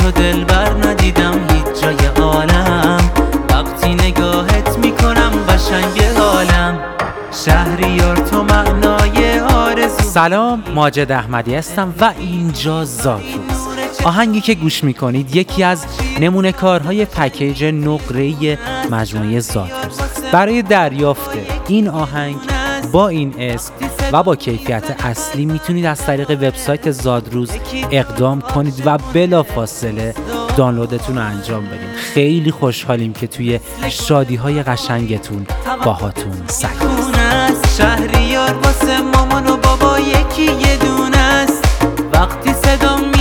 تو دلبر ندیدم هیچ جای عالم، وقتی نگاهت میکنم قشنگ حالم. شهریار تو معنای آرزو. سلام، ماجد احمدی هستم و اینجا زادروز. آهنگی که گوش میکنید یکی از نمونه کارهای پکیج نقره‌ای مجموعه زادروز. برای دریافت این آهنگ با این اسم و با کیفیت اصلی میتونید از طریق وبسایت زادروز اقدام کنید و بلافاصله دانلودتون رو انجام بدید. خیلی خوشحالیم که توی شادی‌های قشنگتون باهاتون سلام. شهریار واسه مامان و بابا یکی یه دونه است، وقتی صدا